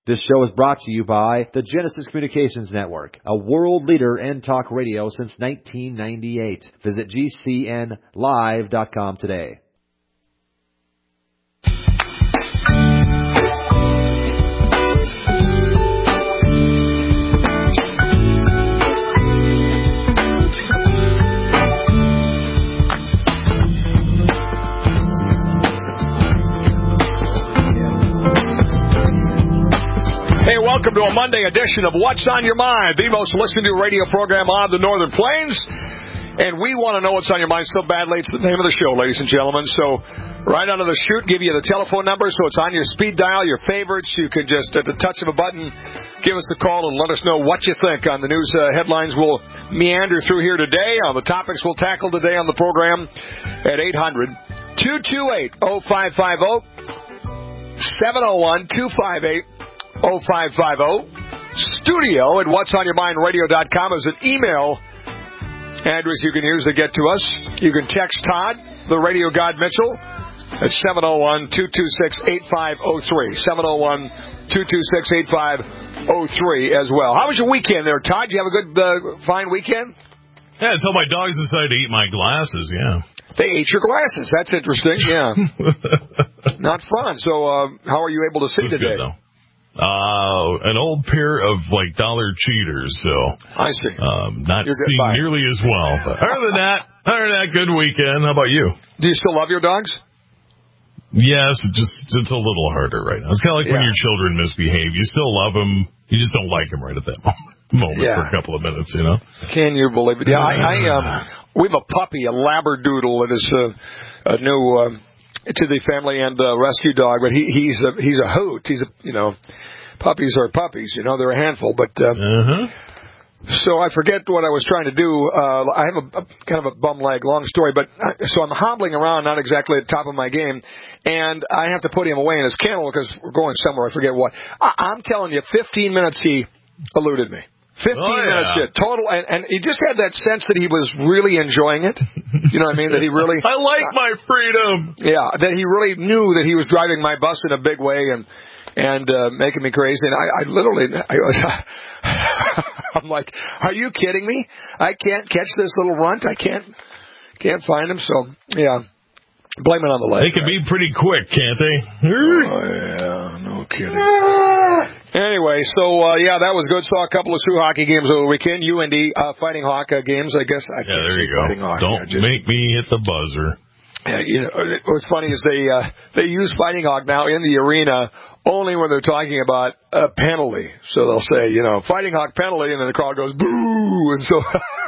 This show is brought to you by the Genesis Communications Network, a world leader in talk radio since 1998. Visit GCNlive.com today. Welcome to a Monday edition of What's on Your Mind, the most listened to radio program on the Northern Plains. And we want to know what's on your mind so badly. It's the name of the show, ladies and gentlemen. So right out of the chute, give you the telephone number so it's on your speed dial, your favorites. You can just, at the touch of a button, give us a call and let us know what you think on the news headlines. We'll meander through here today on the topics we'll tackle today on the program at 800-228-0550, 701-258-0550. Studio at whatsonyourmindradio.com is an email address you can use to get to us. You can text Todd, the radio god Mitchell, at 701-226-8503. 701-226-8503 as well. How was your weekend there, Todd? You have a good, fine weekend? Yeah, until my dogs decided to eat my glasses, yeah. They ate your glasses. That's interesting, yeah. Not fun. So how are you able to see today? Good, though. An old pair of dollar cheaters, so I see. Not seeing nearly as well. But other than that, good weekend. How about you? Do you still love your dogs? Yes, it's a little harder right now. It's kind of like when your children misbehave. You still love them, you just don't like them right at that moment for a couple of minutes, you know. Can you believe it? Yeah, we have a puppy, a Labradoodle. It is a new to the family and rescue dog, but he's a hoot. Puppies are puppies, they're a handful, but so I forget what I was trying to do. I have a kind of a bum leg, long story, but so I'm hobbling around, not exactly at the top of my game, and I have to put him away in his kennel because we're going somewhere. I forget what. I'm telling you, 15 minutes he eluded me. 15 minutes, total, and he just had that sense that he was really enjoying it. You know what I mean? That he really... I like my freedom. Yeah, that he really knew that he was driving my bus in a big way and making me crazy. And I I'm like, are you kidding me? I can't catch this little runt. I can't find him. So, yeah. Blame it on the leg. They can be pretty quick, can't they? Oh, yeah. No kidding. Anyway, so, that was good. Saw a couple of Sioux hockey games over the weekend. UND Fighting Hawk games, I guess. I can't there you go. Don't make me hit the buzzer. What's funny is they use Fighting Hawk now in the arena only when they're talking about a penalty. So they'll say, Fighting Hawk penalty, and then the crowd goes, boo! And so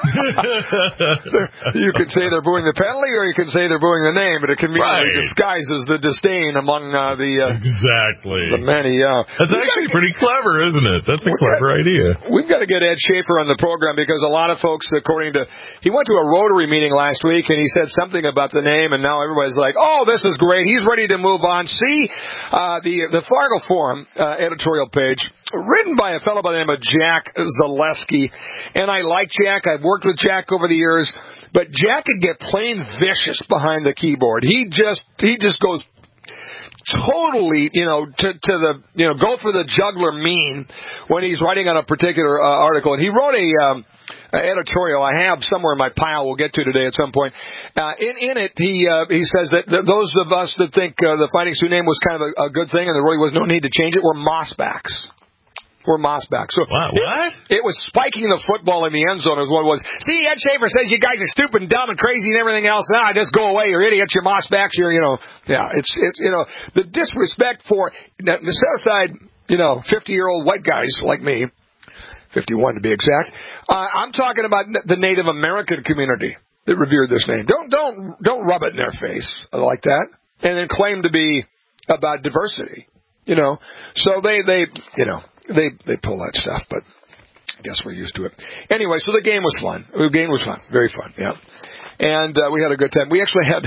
you could say they're booing the penalty, or you could say they're booing the name, but it conveniently disguises the disdain among the many. That's actually pretty clever, isn't it? That's a clever idea. We've got to get Ed Schaefer on the program because a lot of folks, he went to a Rotary meeting last week, and he said something about the name, and now everybody's like, oh, this is great. He's ready to move on. See, the Fargo Forum editorial page, written by a fellow by the name of Jack Zaleski. And I like Jack. I've worked with Jack over the years. But Jack could get plain vicious behind the keyboard. He just goes totally, to the, go for the juggler mean when he's writing on a particular article. And he wrote a editorial I have somewhere in my pile we'll get to today at some point. In it, he says that those of us that think the Fighting Sioux name was kind of a good thing and there really was no need to change it were mossbacks. We're mossbacks. So what? It was spiking the football in the end zone is what it was. See, Ed Schaefer says you guys are stupid and dumb and crazy and everything else. Just go away. You're idiots. You're mossbacks. It's the disrespect for, set aside, 50-year-old white guys like me, 51 to be exact. I'm talking about the Native American community that revered this name. Don't rub it in their face like that and then claim to be about diversity. So they pull that stuff, but I guess we're used to it. Anyway, so the game was fun. Very fun, yeah. And we had a good time. We actually had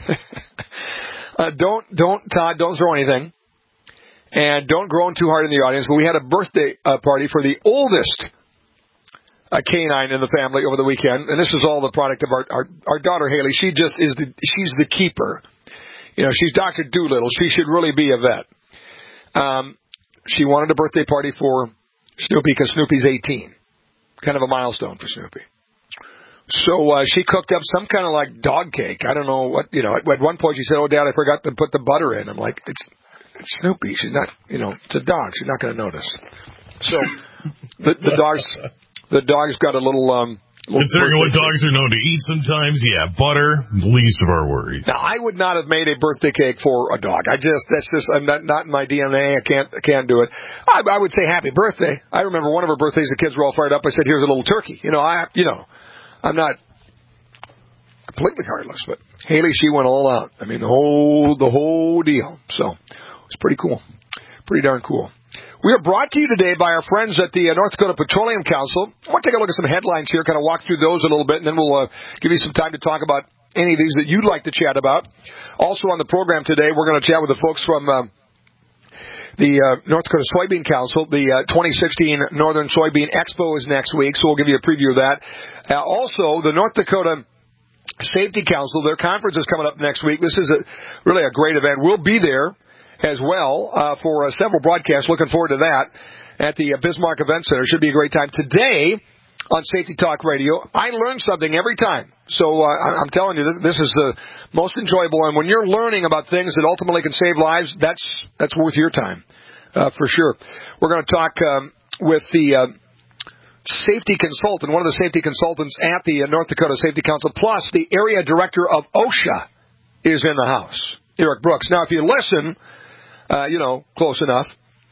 Todd, don't throw anything. And don't groan too hard in the audience, but we had a birthday party for the oldest canine in the family over the weekend, and this is all the product of our daughter Haley. She just is she's the keeper. She's Dr. Doolittle. She should really be a vet. she wanted a birthday party for Snoopy because Snoopy's 18. Kind of a milestone for Snoopy. So she cooked up some kind of like dog cake. I don't know what, at one point she said, "Oh, Dad, I forgot to put the butter in." I'm like, it's Snoopy. She's not, it's a dog. She's not going to notice. So the dog's got a little considering what dogs are known to eat sometimes, butter, least of our worries. Now, I would not have made a birthday cake for a dog. I'm not in my DNA. I can't do it. I would say happy birthday. I remember one of her birthdays, the kids were all fired up. I said, "Here's a little turkey." I'm not completely heartless, but Haley, she went all out. I mean, the whole deal. So it's pretty cool. Pretty darn cool. We are brought to you today by our friends at the North Dakota Petroleum Council. I want to take a look at some headlines here, kind of walk through those a little bit, and then we'll give you some time to talk about any of these that you'd like to chat about. Also on the program today, we're going to chat with the folks from the North Dakota Soybean Council. The 2016 Northern Soybean Expo is next week, so we'll give you a preview of that. Also, the North Dakota Safety Council, their conference is coming up next week. This is really a great event. We'll be there as well for several broadcasts. Looking forward to that at the Bismarck Event Center. Should be a great time. Today on Safety Talk Radio, I learn something every time. So I'm telling you, this is the most enjoyable. And when you're learning about things that ultimately can save lives, that's worth your time for sure. We're going to talk with the safety consultant, one of the safety consultants at the North Dakota Safety Council, plus the area director of OSHA is in the house, Eric Brooks. Now, if you listen, close enough,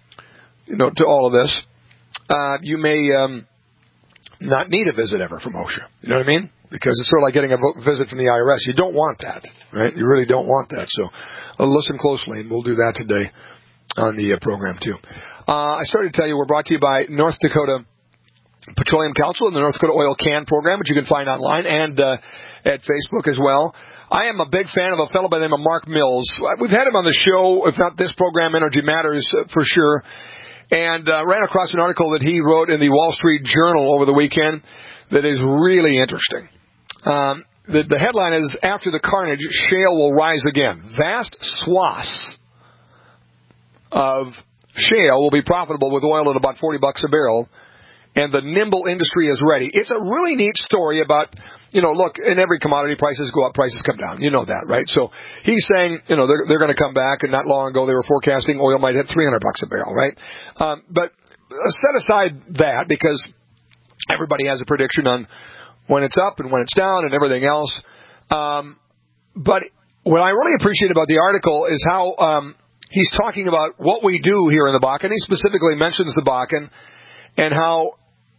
to all of this, you may not need a visit ever from OSHA. You know what I mean? Because it's sort of like getting a visit from the IRS. You don't want that, right? You really don't want that. So listen closely, and we'll do that today on the program, too. I started to tell you we're brought to you by North Dakota Petroleum Council and the North Dakota Oil Can Program, which you can find online and at Facebook as well. I am a big fan of a fellow by the name of Mark Mills. We've had him on the show, if not this program, Energy Matters, for sure. And ran across an article that he wrote in the Wall Street Journal over the weekend that is really interesting. The headline is, "After the carnage, shale will rise again. Vast swaths of shale will be profitable with oil at about $40 a barrel, and the nimble industry is ready." It's a really neat story about, look, in every commodity, prices go up, prices come down. You know that, right? So he's saying, they're going to come back, and not long ago they were forecasting oil might hit $300 a barrel, right? But set aside that, because everybody has a prediction on when it's up and when it's down and everything else. But what I really appreciate about the article is how he's talking about what we do here in the Bakken. He specifically mentions the Bakken and how,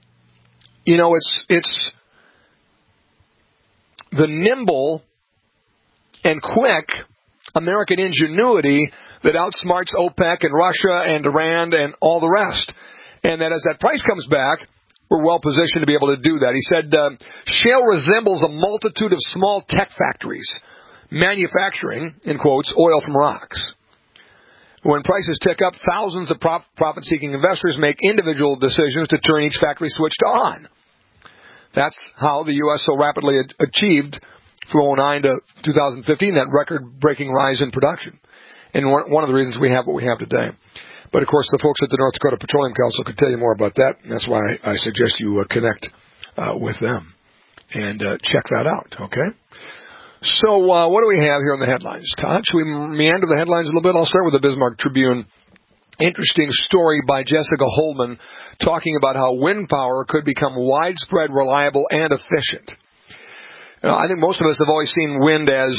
it's the nimble and quick American ingenuity that outsmarts OPEC and Russia and Iran and all the rest. And that as that price comes back, we're well positioned to be able to do that. He said, shale resembles a multitude of small tech factories manufacturing, in quotes, oil from rocks. When prices tick up, thousands of profit-seeking investors make individual decisions to turn each factory switch to on. That's how the U.S. so rapidly achieved from 2009 to 2015 that record-breaking rise in production. And one of the reasons we have what we have today. But, of course, the folks at the North Dakota Petroleum Council could tell you more about that. And that's why I suggest you connect with them and check that out, okay? So what do we have here on the headlines, Todd? Should we meander the headlines a little bit? I'll start with the Bismarck Tribune. Interesting story by Jessica Holman talking about how wind power could become widespread, reliable, and efficient. I think most of us have always seen wind as,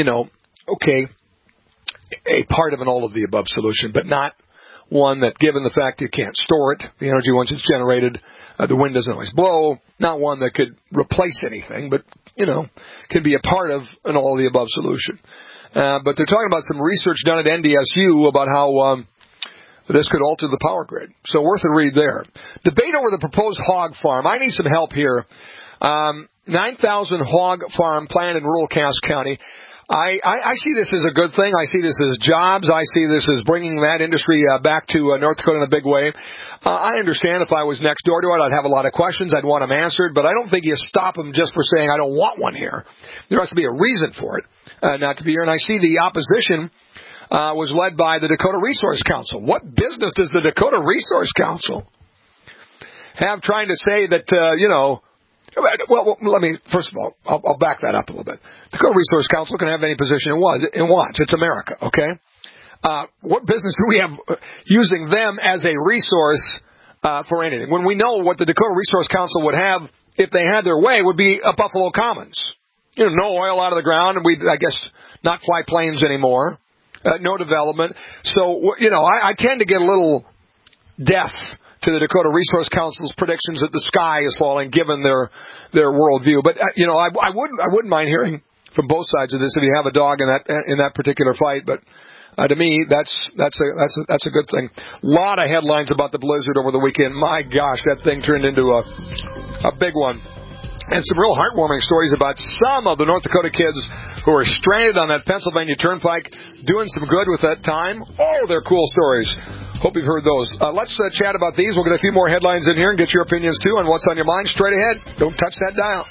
a part of an all-of-the-above solution, but not one that, given the fact you can't store it, the energy once it's generated, the wind doesn't always blow, not one that could replace anything, but, can be a part of an all-of-the-above solution. But they're talking about some research done at NDSU about how this could alter the power grid. So worth a read there. Debate over the proposed hog farm. I need some help here. 9,000 hog farm planned in rural Cass County. I see this as a good thing. I see this as jobs. I see this as bringing that industry back to North Dakota in a big way. I understand if I was next door to it, I'd have a lot of questions. I'd want them answered. But I don't think you stop them just for saying, I don't want one here. There has to be a reason for it not to be here. And I see the opposition was led by the Dakota Resource Council. What business does the Dakota Resource Council have trying to say that, well, let me, first of all, I'll back that up a little bit. The Dakota Resource Council can have any position it wants. It's America, okay? What business do we have using them as a resource for anything? When we know what the Dakota Resource Council would have if they had their way would be a Buffalo Commons. No oil out of the ground, and I guess not fly planes anymore. No development. So, I tend to get a little deaf to the Dakota Resource Council's predictions that the sky is falling, given their worldview. But I wouldn't mind hearing from both sides of this if you have a dog in that particular fight. But to me, that's a good thing. A lot of headlines about the blizzard over the weekend. My gosh, that thing turned into a big one. And some real heartwarming stories about some of the North Dakota kids who are stranded on that Pennsylvania Turnpike, doing some good with that time. Oh, they're cool stories. Hope you've heard those. Let's chat about these. We'll get a few more headlines in here and get your opinions, too, on what's on your mind. Straight ahead. Don't touch that dial.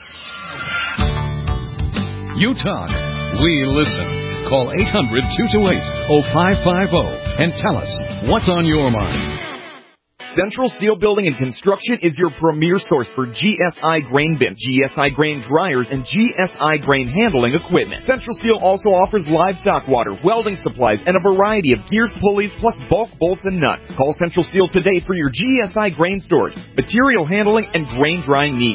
You talk. We listen. Call 800-228-0550 and tell us what's on your mind. Central Steel Building and Construction is your premier source for GSI grain bins, GSI grain dryers, and GSI grain handling equipment. Central Steel also offers livestock water, welding supplies, and a variety of gears, pulleys, plus bulk bolts and nuts. Call Central Steel today for your GSI grain storage, material handling, and grain drying needs.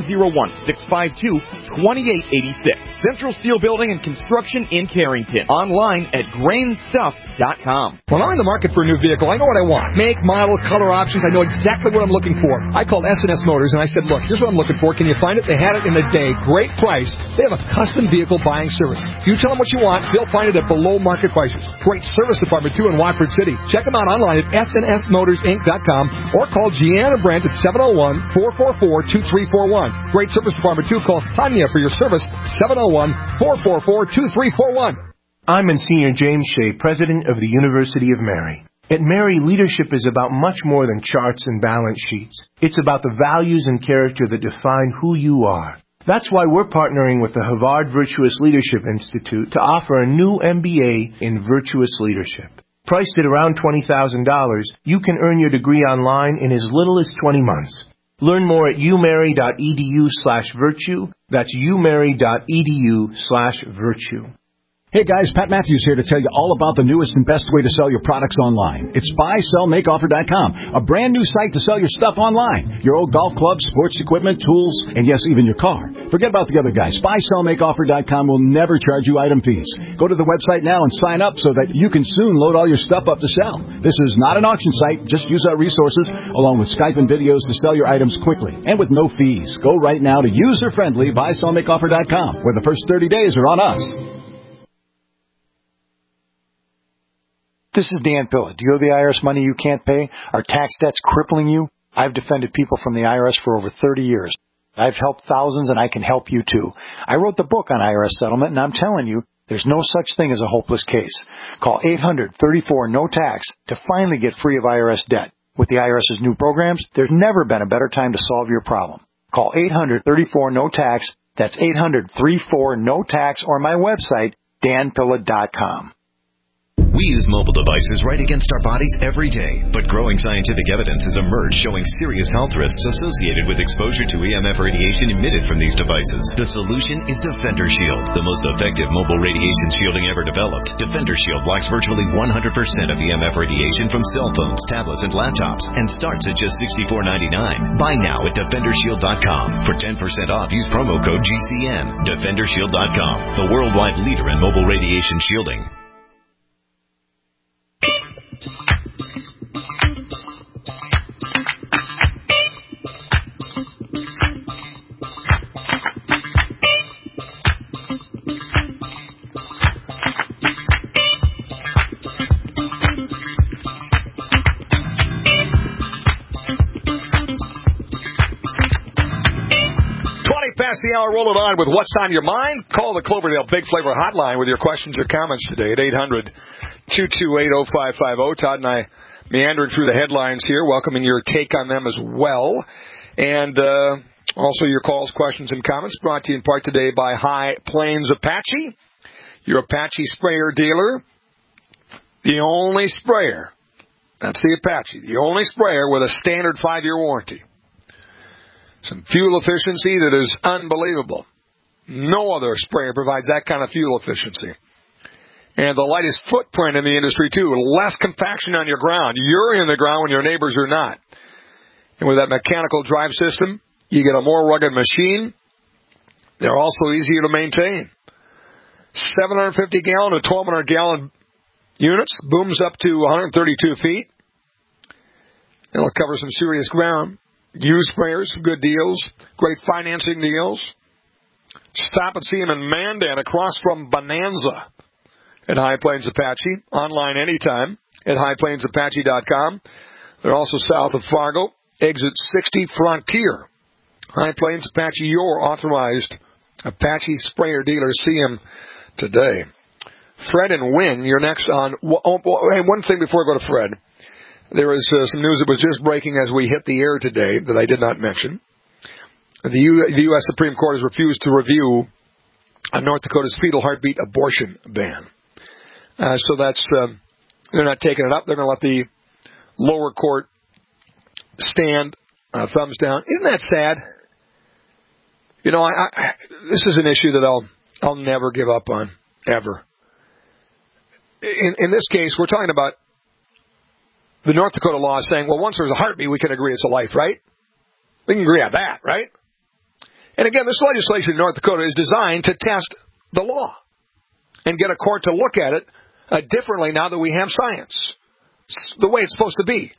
701-652-2886. Central Steel Building and Construction in Carrington. Online at grainstuff.com. When I'm in the market for a new vehicle, I know what I want. Make, model, color options. I know exactly what I'm looking for. I called S&S Motors and I said, look, here's what I'm looking for. Can you find it? They had it in a day. Great price. They have a custom vehicle buying service. You tell them what you want, they'll find it at below market prices. Great service department, too, in Watford City. Check them out online at snsmotorsinc.com or call Gianna Brandt at 701-444-2341. Great service department, too. Call Tanya for your service, 701-444-2341. I'm Monsignor James Shea, President of the University of Mary. At Mary, leadership is about much more than charts and balance sheets. It's about the values and character that define who you are. That's why we're partnering with the Havard Virtuous Leadership Institute to offer a new MBA in Virtuous Leadership. Priced at around $20,000, you can earn your degree online in as little as 20 months. Learn more at umary.edu/virtue. That's umary.edu/virtue. Hey guys, Pat Matthews here to tell you all about the newest and best way to sell your products online. It's buysellmakeoffer.com, a brand new site to sell your stuff online. Your old golf clubs, sports equipment, tools, and yes, even your car. Forget about the other guys. Buysellmakeoffer.com will never charge you item fees. Go to the website now and sign up so that you can soon load all your stuff up to sell. This is not an auction site. Just use our resources along with Skype and videos to sell your items quickly and with no fees. Go right now to user-friendly buysellmakeoffer.com, where the first 30 days are on us. This is Dan Pilla. Do you owe the IRS money you can't pay? Are tax debts crippling you? I've defended people from the IRS for over 30 years. I've helped thousands, and I can help you too. I wrote the book on IRS settlement, and I'm telling you, there's no such thing as a hopeless case. Call 800-34-NO-TAX to finally get free of IRS debt. With the IRS's new programs, there's never been a better time to solve your problem. Call 800-34-NO-TAX. That's 800-34-NO-TAX, or my website, danpilla.com. We use mobile devices right against our bodies every day, but growing scientific evidence has emerged showing serious health risks associated with exposure to EMF radiation emitted from these devices. The solution is Defender Shield, the most effective mobile radiation shielding ever developed. Defender Shield blocks virtually 100% of EMF radiation from cell phones, tablets, and laptops, and starts at just $64.99. Buy now at DefenderShield.com. For 10% off, use promo code GCN. DefenderShield.com, the worldwide leader in mobile radiation shielding. 20 past the hour, roll it on with what's on your mind. Call the Cloverdale Big Flavor Hotline with your questions or comments today at 800-228-0550. Todd and I meandering through the headlines here, welcoming your take on them as well. And also your calls, questions, and comments brought to you in part today by High Plains Apache, your Apache sprayer dealer. the only sprayer, that's the Apache, the only sprayer with a standard 5-year warranty. Some fuel efficiency that is unbelievable. No other sprayer provides that kind of fuel efficiency. And the lightest footprint in the industry, too. Less compaction on your ground. You're in the ground when your neighbors are not. And with that mechanical drive system, you get a more rugged machine. They're also easier to maintain. 750-gallon to 1,200-gallon units. Booms up to 132 feet. It'll cover some serious ground. Used sprayers, good deals. Great financing deals. Stop and see them in Mandan across from Bonanza at High Plains Apache. Online anytime at highplainsapache.com. They're also south of Fargo. Exit 60 Frontier. High Plains Apache, your authorized Apache sprayer dealer. See them today. Fred and Wynn, you're next on. Hey, one thing before I go to Fred. There is some news that was just breaking as we hit the air today that I did not mention. The U.S. Supreme Court has refused to review North Dakota's fetal heartbeat abortion ban. So that's they're not taking it up. They're going to let the lower court stand, thumbs down. Isn't that sad? You know, this is an issue that I'll never give up on, ever. In this case, we're talking about the North Dakota law saying, well, once there's a heartbeat, we can agree it's a life, right? We can agree on that, right? And again, this legislation in North Dakota is designed to test the law and get a court to look at it differently now that we have science. It's the way it's supposed to be.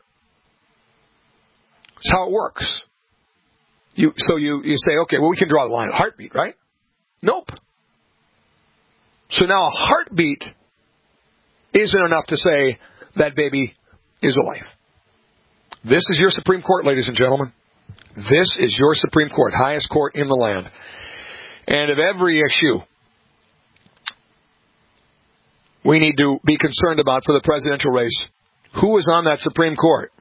It's how it works. You say, okay, well, we can draw the line at heartbeat, right? Nope. So now a heartbeat isn't enough to say that baby is a life. This is your Supreme Court, ladies and gentlemen. This is your Supreme Court, highest court in the land. And of every issue we need to be concerned about for the presidential race, who is on that Supreme Court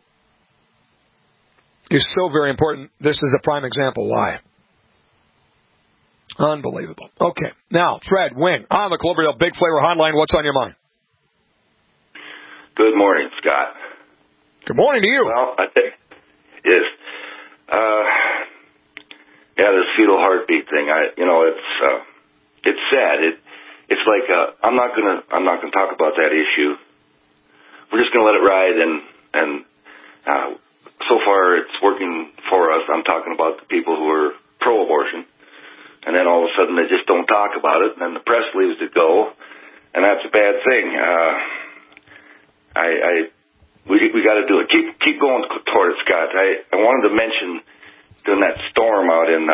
is so very important. This is a prime example why. Unbelievable. Okay. Now, Fred, Wing, on the Cloverdale Big Flavor Hotline, what's on your mind? Good morning, Scott. Good morning to you. Well, I think, yes. This fetal heartbeat thing. It's sad. It's like I'm not gonna talk about that issue. We're just gonna let it ride, and so far it's working for us. I'm talking about the people who are pro-abortion, and then all of a sudden they just don't talk about it, and then the press leaves it go, and that's a bad thing. We got to do it. Keep going toward it, Scott. I wanted to mention during that storm out in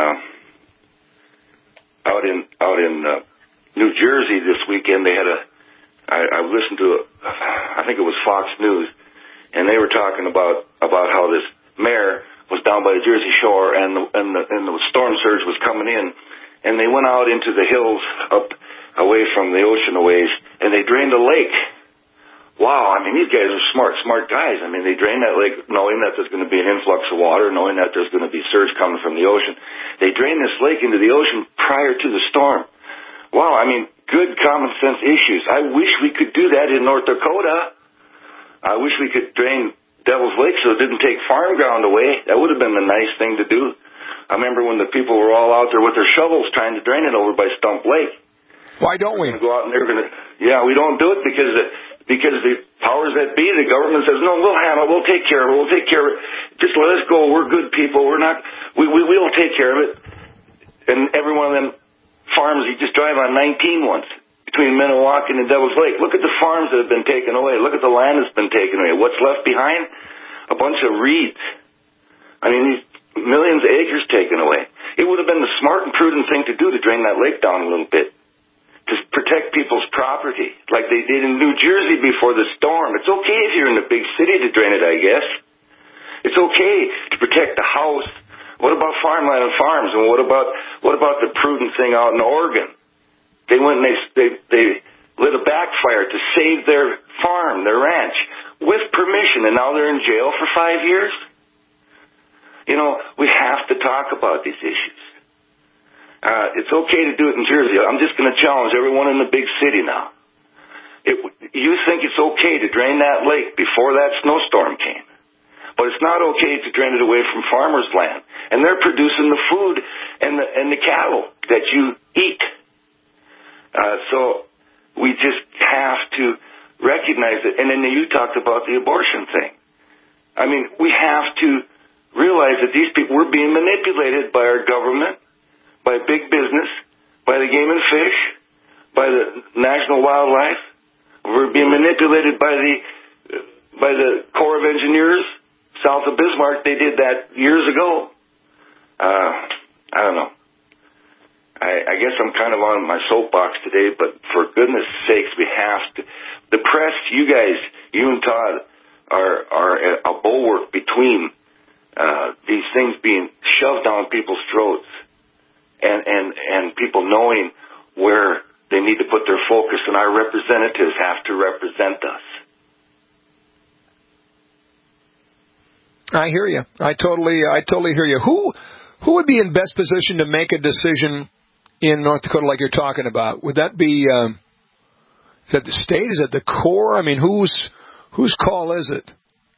New Jersey this weekend. They had I listened to I think it was Fox News, and they were talking about how this mayor was down by the Jersey Shore, and the storm surge was coming in, and they went out into the hills up away from the ocean a ways, and they drained a lake. Wow, I mean, these guys are smart guys. I mean, they drain that lake knowing that there's going to be an influx of water, knowing that there's going to be surge coming from the ocean. They drain this lake into the ocean prior to the storm. Wow, I mean, good common sense issues. I wish we could do that in North Dakota. I wish we could drain Devil's Lake so it didn't take farm ground away. That would have been the nice thing to do. I remember when the people were all out there with their shovels trying to drain it over by Stump Lake. Why don't we? Go out and they're going to, we don't do it because the powers that be, the government says, no, we'll handle it, we'll take care of it, just let us go, we're good people, we'll take care of it. And every one of them farms, you just drive on 19 once, between Minnewacan and Devil's Lake. Look at the farms that have been taken away, look at the land that's been taken away. What's left behind? A bunch of reeds. I mean, these millions of acres taken away. It would have been the smart and prudent thing to do to drain that lake down a little bit, to protect people's property, like they did in New Jersey before the storm. It's okay if you're in a big city to drain it, I guess. It's okay to protect the house. What about farmland and farms? And what about the prudent thing out in Oregon? They went and they lit a backfire to save their farm, their ranch, with permission, and now they're in jail for 5 years? You know, we have to talk about these issues. It's okay to do it in Jersey. I'm just going to challenge everyone in the big city now. you think it's okay to drain that lake before that snowstorm came. But it's not okay to drain it away from farmers' land. And they're producing the food and the cattle that you eat. So we just have to recognize it. And then you talked about the abortion thing. I mean, we have to realize that these people were being manipulated by our government, by big business, by the Game and Fish, by the National Wildlife. We're being manipulated by the Corps of Engineers south of Bismarck. They did that years ago. I don't know. I guess I'm kind of on my soapbox today, but for goodness sakes, we have to. The press, you guys, you and Todd, are a bulwark between these things being shoved down people's throats and people knowing where they need to put their focus, and our representatives have to represent us. I hear you. I totally hear you. Who would be in best position to make a decision in North Dakota like you're talking about? Would that be is that the state? Is that the Corps? I mean, whose call is it?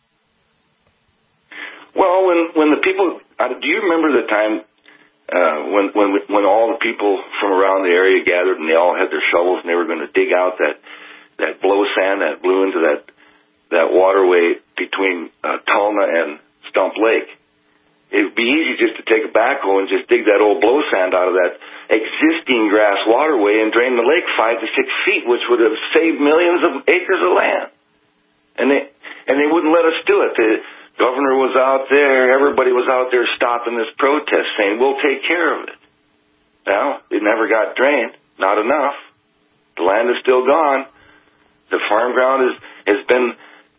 Well, when the people, do you remember the time when all the people from around the area gathered and they all had their shovels and they were going to dig out that blow sand that blew into that waterway between Tulna and Stump Lake? It would be easy just to take a backhoe and just dig that old blow sand out of that existing grass waterway and drain the lake 5 to 6 feet, which would have saved millions of acres of land. And they wouldn't let us do it. The governor was out there, everybody was out there stopping this protest, saying, we'll take care of it. Now, it never got drained, not enough. The land is still gone. The farm ground has been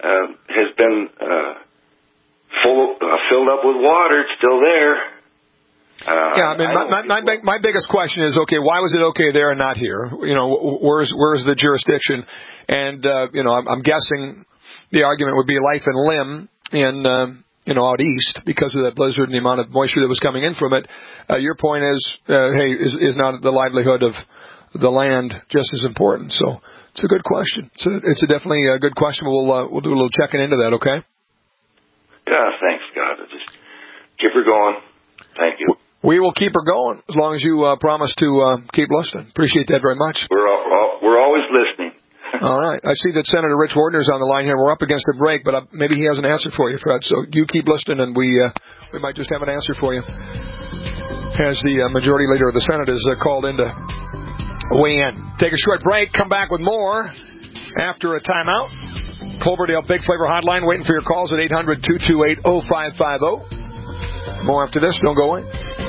filled up with water. It's still there. Yeah, I mean, my biggest question is, okay, why was it okay there and not here? You know, where's the jurisdiction? And I'm guessing the argument would be life and limb in out east because of that blizzard and the amount of moisture that was coming in from it. Your point is, is not the livelihood of the land just as important? So it's a good question. It's definitely a good question. We'll do a little checking into that. Okay. Yeah, thanks, God. Just keep her going. Thank you. We will keep her going as long as you promise to keep listening. Appreciate that very much. We're always listening. All right. I see that Senator Rich Wardner's on the line here. We're up against a break, but maybe he has an answer for you, Fred. So you keep listening, and we might just have an answer for you. As the majority leader of the Senate is called in to weigh in. Take a short break. Come back with more after a timeout. Cloverdale Big Flavor Hotline waiting for your calls at 800-228-0550. More after this. Don't go away.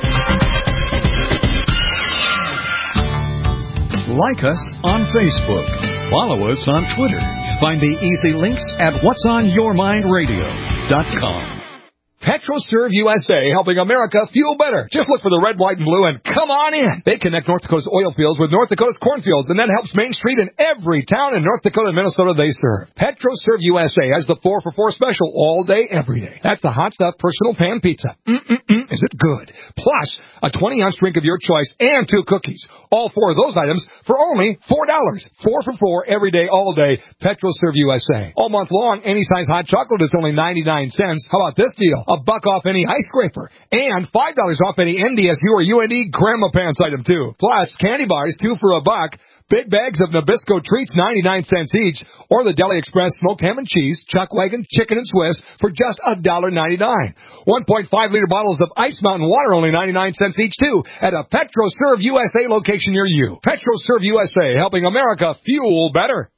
Like us on Facebook. Follow us on Twitter. Find the easy links at whatsonyourmindradio.com. PetroServe USA, helping America fuel better. Just look for the red, white, and blue and come on in. They connect North Dakota's oil fields with North Dakota's cornfields, and that helps Main Street in every town in North Dakota and Minnesota they serve. PetroServe USA has the 4-for-4 special all day, every day. That's the hot stuff personal pan pizza. Is it good? Plus, a 20-ounce drink of your choice and 2 cookies. All 4 of those items for only $4. 4 for $4 every day, all day. PetroServe USA. All month long, any size hot chocolate is only 99 cents. How about this deal? $1 off any ice scraper. And $5 off any NDSU or UND Grandma Pants item, too. Plus, candy bars, 2 for $1. Big bags of Nabisco treats, 99 cents each. Or the Deli Express smoked ham and cheese, chuck wagon, chicken and Swiss for just $1.99. 1.5-liter bottles of Ice Mountain water, only 99 cents each, too, at a PetroServe USA location near you. PetroServe USA, helping America fuel better.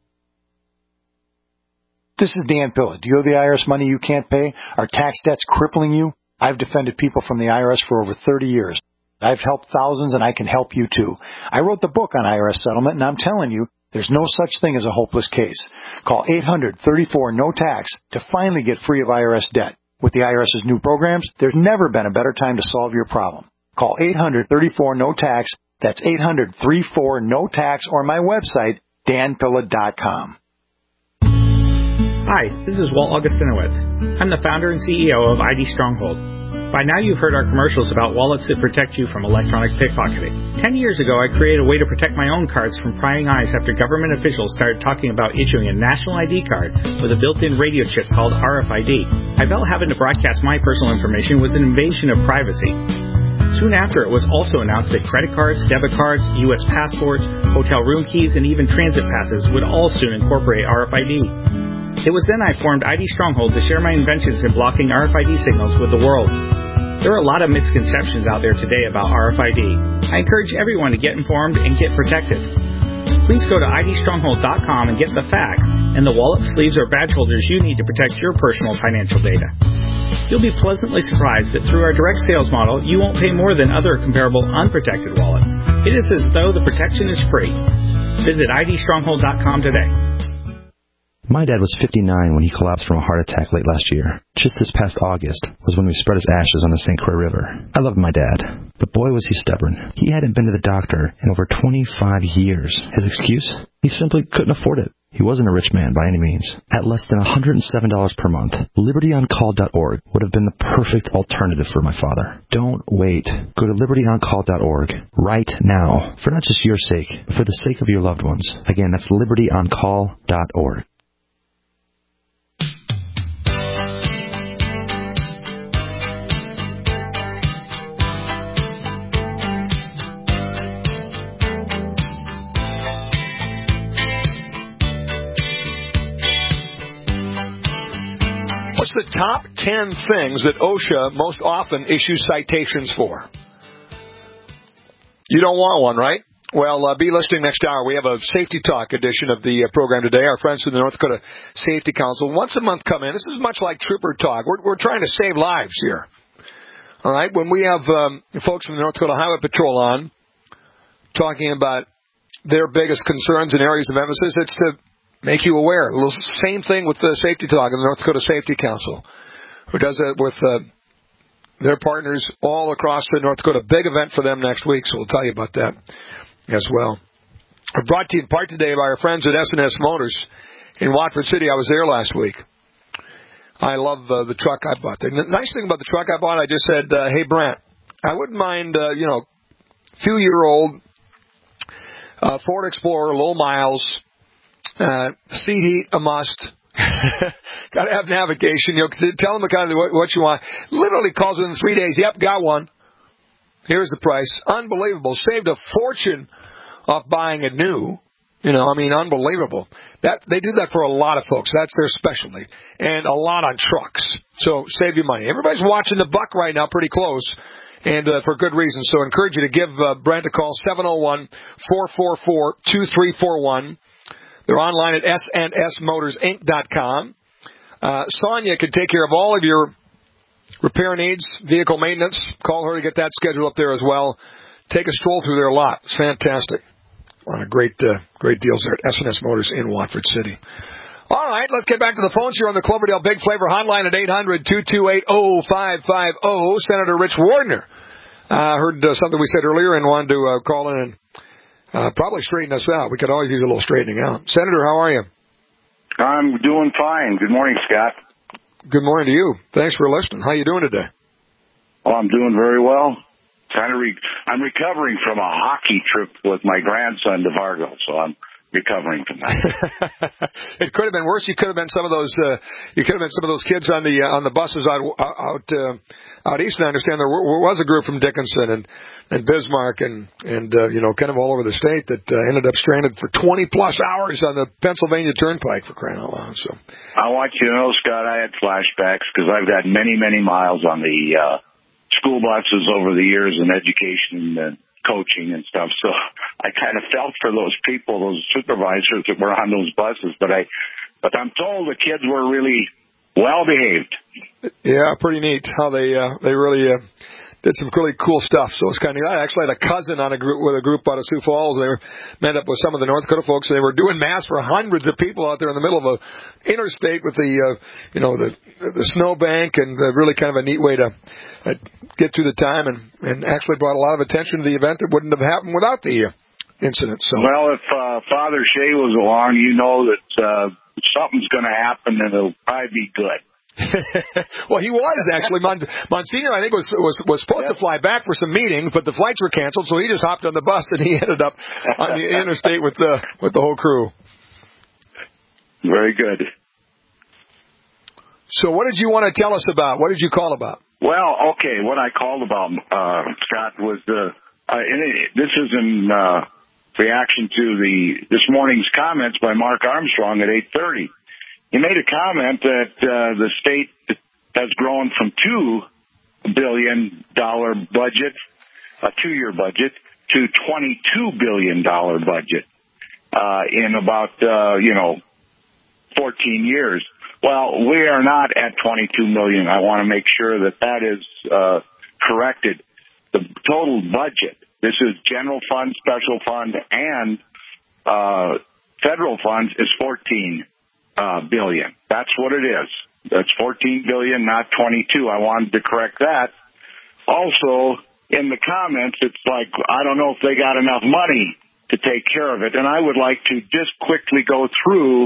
This is Dan Pilla. Do you owe the IRS money you can't pay? Are tax debts crippling you? I've defended people from the IRS for over 30 years. I've helped thousands, and I can help you, too. I wrote the book on IRS settlement, and I'm telling you, there's no such thing as a hopeless case. Call 800-34-NO-TAX to finally get free of IRS debt. With the IRS's new programs, there's never been a better time to solve your problem. Call 800-34-NO-TAX. That's 800-34-NO-TAX, or my website, danpilla.com. Hi, this is Walt Augustinowicz. I'm the founder and CEO of ID Stronghold. By now you've heard our commercials about wallets that protect you from electronic pickpocketing. 10 years ago, I created a way to protect my own cards from prying eyes after government officials started talking about issuing a national ID card with a built-in radio chip called RFID. I felt having to broadcast my personal information was an invasion of privacy. Soon after, it was also announced that credit cards, debit cards, U.S. passports, hotel room keys, and even transit passes would all soon incorporate RFID. It was then I formed ID Stronghold to share my inventions in blocking RFID signals with the world. There are a lot of misconceptions out there today about RFID. I encourage everyone to get informed and get protected. Please go to idstronghold.com and get the facts and the wallet, sleeves, or badge holders you need to protect your personal financial data. You'll be pleasantly surprised that through our direct sales model, you won't pay more than other comparable unprotected wallets. It is as though the protection is free. Visit idstronghold.com today. My dad was 59 when he collapsed from a heart attack late last year. Just this past August was when we spread his ashes on the St. Croix River. I loved my dad, but boy was he stubborn. He hadn't been to the doctor in over 25 years. His excuse? He simply couldn't afford it. He wasn't a rich man by any means. At less than $107 per month, LibertyOnCall.org would have been the perfect alternative for my father. Don't wait. Go to LibertyOnCall.org right now, for not just your sake, but for the sake of your loved ones. Again, that's LibertyOnCall.org. What's the top 10 things that OSHA most often issues citations for? You don't want one, right? Well, be listening next hour. We have a Safety Talk edition of the program today. Our friends from the North Dakota Safety Council once a month come in. This is much like Trooper Talk. We're trying to save lives here. All right? When we have folks from the North Dakota Highway Patrol on talking about their biggest concerns and areas of emphasis, it's to make you aware. The same thing with the Safety Talk and the North Dakota Safety Council, who does it with their partners all across the North Dakota. Big event for them next week, so we'll tell you about that as well. We're brought to you in part today by our friends at S&S Motors in Watford City. I was there last week. I love the truck I bought. The nice thing about the truck I bought, I just said, hey, Brent, I wouldn't mind, few-year-old Ford Explorer, low miles, seat heat, a must. Got to have navigation. Tell them kind of what you want. Literally calls within 3 days. Yep, got one. Here's the price. Unbelievable. Saved a fortune off buying it new. Unbelievable. They do that for a lot of folks. That's their specialty. And a lot on trucks. So save you money. Everybody's watching the buck right now pretty close. And for good reason. So I encourage you to give Brent a call, 701-444-2341. They're online at snsmotorsinc.com. Sonia can take care of all of your repair needs, vehicle maintenance. Call her to get that schedule up there as well. Take a stroll through their lot. It's fantastic. A lot of great deals there at S&S Motors in Watford City. All right, let's get back to the phones here on the Cloverdale Big Flavor Hotline at 800-228-0550. Senator Rich Wardner heard something we said earlier and wanted to call in and probably straighten us out. We could always use a little straightening out. Senator, how are you? I'm doing fine. Good morning, Scott. Good morning to you. Thanks for listening. How you doing today? Oh, I'm doing very well. I'm recovering from a hockey trip with my grandson to Fargo, so I'm recovering from that. It could have been worse. You could have been some of those. You could have been some of those kids on the buses out east. And I understand there was a group from Dickinson and Bismarck and kind of all over the state that ended up stranded for 20 plus hours on the Pennsylvania Turnpike, for crying out loud. So I want you to know, Scott, I had flashbacks because I've got many miles on the school buses over the years in education and coaching and stuff. So I kind of felt for those people, those supervisors that were on those buses. But I'm told the kids were really well behaved. Yeah, pretty neat how they really did some really cool stuff. So it's kind of. I actually had a cousin on a group out of Sioux Falls. They met up with some of the North Dakota folks. They were doing mass for hundreds of people out there in the middle of a interstate with the snowbank, and really kind of a neat way to get through the time and actually brought a lot of attention to the event that wouldn't have happened without the incident. So well, if Father Shea was along, you know that something's going to happen, and it'll probably be good. Well, he was actually. Monsignor, I think, was supposed to fly back for some meetings, but the flights were canceled, so he just hopped on the bus and he ended up on the interstate with the whole crew. Very good. So what did you want to tell us about? What did you call about? Well, okay, what I called about, Scott, was this is in reaction to this morning's comments by Mark Armstrong at 8:30. He made a comment that the state has grown from $2 billion budget, a 2-year budget, to $22 billion budget in about 14 years. Well, we are not at $22 million. I want to make sure that is corrected. The total budget, this is general fund, special fund, and federal funds, is $14 billion. That's what it is. That's $14 billion, not 22. I wanted to correct that. Also, in the comments, it's like, I don't know if they got enough money to take care of it. And I would like to just quickly go through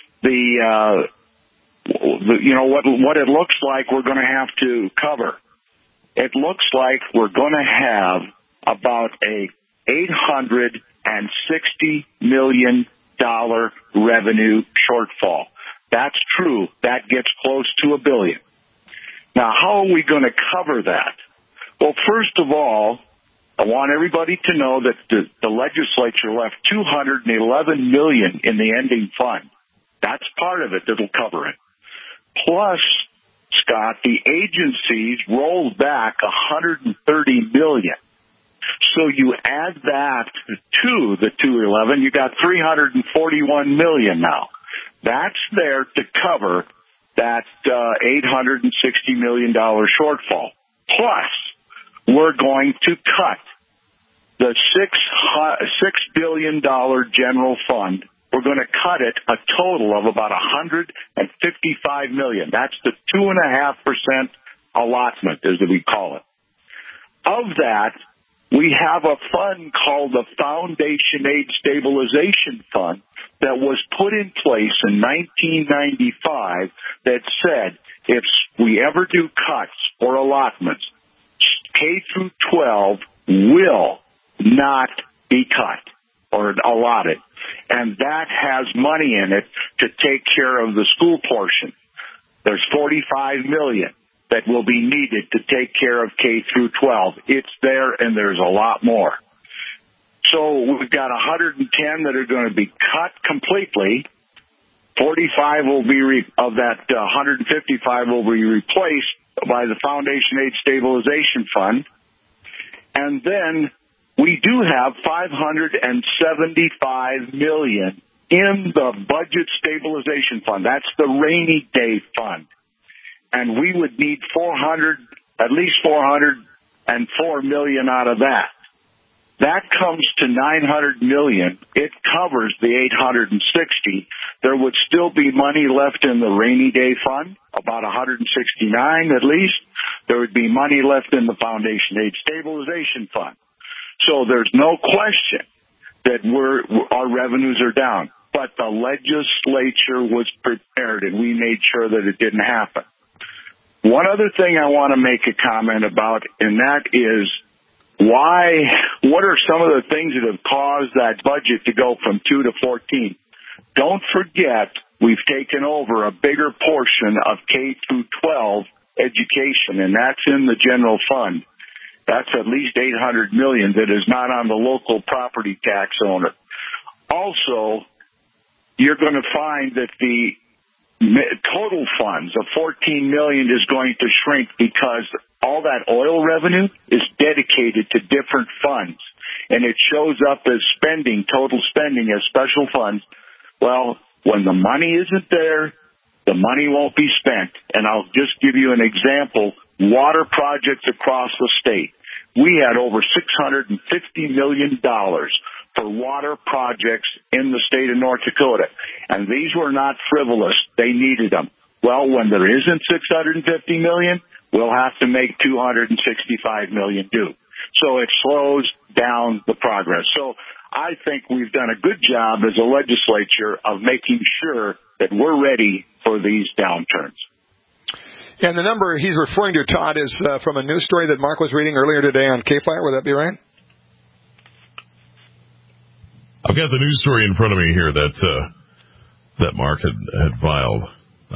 what it looks like we're going to have to cover. It looks like we're going to have about a $860 million revenue shortfall. That's true. That gets close to $1 billion. Now, how are we going to cover that? Well, first of all, I want everybody to know that the legislature left $211 million in the ending fund. That's part of it that'll cover it. Plus, Scott, the agencies rolled back $130 million. So you add that to the 211, you got $341 million now. That's there to cover that $860 million shortfall. Plus, we're going to cut the $6 billion general fund. We're going to cut it a total of about $155 million. That's the 2.5% allotment, as we call it. Of that, we have a fund called the Foundation Aid Stabilization Fund that was put in place in 1995 that said if we ever do cuts or allotments, K through 12 will not be cut or allotted. And that has money in it to take care of the school portion. There's $45 million that will be needed to take care of K through 12. It's there, and there's a lot more. So we've got 110 that are going to be cut completely. 45 will be of that 155 will be replaced by the Foundation Aid Stabilization Fund. And then we do have $575 million in the Budget Stabilization Fund. That's the rainy day fund. And we would need at least $404 million out of that. That comes to $900 million. It covers the $860. There would still be money left in the rainy day fund, about $169 at least. There would be money left in the Foundation Aid Stabilization Fund. So there's no question that our revenues are down. But the legislature was prepared, and we made sure that it didn't happen. One other thing I want to make a comment about, and that is what are some of the things that have caused that budget to go from 2 to 14? Don't forget, we've taken over a bigger portion of K through 12 education, and that's in the general fund. That's at least $800 million that is not on the local property tax owner. Also, you're going to find that the total funds of $14 million is going to shrink because all that oil revenue is dedicated to different funds, and it shows up as total spending as special funds. Well, when the money isn't there, the money won't be spent. And I'll just give you an example. Water projects across the state. We had over $650 million for water projects in the state of North Dakota. And these were not frivolous. They needed them. Well, when there isn't $650 million, we'll have to make $265 million do. So it slows down the progress. So I think we've done a good job as a legislature of making sure that we're ready for these downturns. And the number he's referring to, Todd, is from a news story that Mark was reading earlier today on KFire. Would that be right? I've got the news story in front of me here that Mark had filed.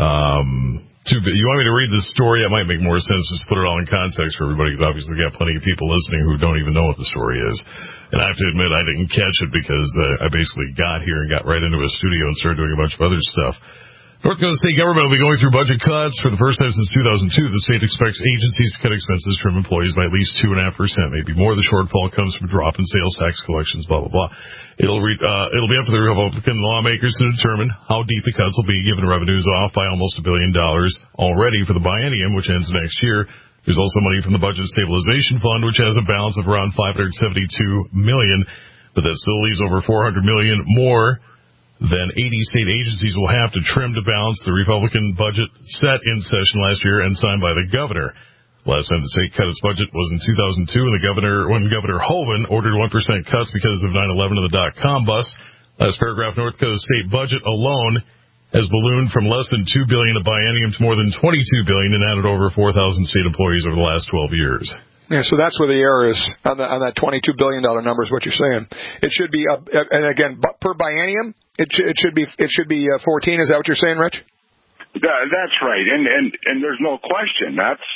You want me to read this story? It might make more sense just to put it all in context for everybody, because obviously we got plenty of people listening who don't even know what the story is. And I have to admit, I didn't catch it because I basically got here and got right into a studio and started doing a bunch of other stuff. North Dakota state government will be going through budget cuts for the first time since 2002. The state expects agencies to cut expenses from employees by at least 2.5%. Maybe more. The shortfall comes from a drop in sales tax collections, blah, blah, blah. It'll be up to the Republican lawmakers to determine how deep the cuts will be, given revenues off by almost $1 billion already for the biennium, which ends next year. There's also money from the Budget Stabilization Fund, which has a balance of around $572 million, but that still leaves over $400 million more than 80 state agencies will have to trim to balance the Republican budget set in session last year and signed by the governor. Last time the state cut its budget was in 2002, and when Governor Hoeven ordered 1% cuts because of 9/11 and the dot-com bust. Last paragraph, North Dakota state budget alone has ballooned from less than $2 billion a biennium to more than $22 billion and added over 4,000 state employees over the last 12 years. Yeah, so that's where the error is on that $22 billion number is what you're saying. It should be and again, per biennium, it should be 14. Is that what you're saying, Rich? That's right, and there's no question that's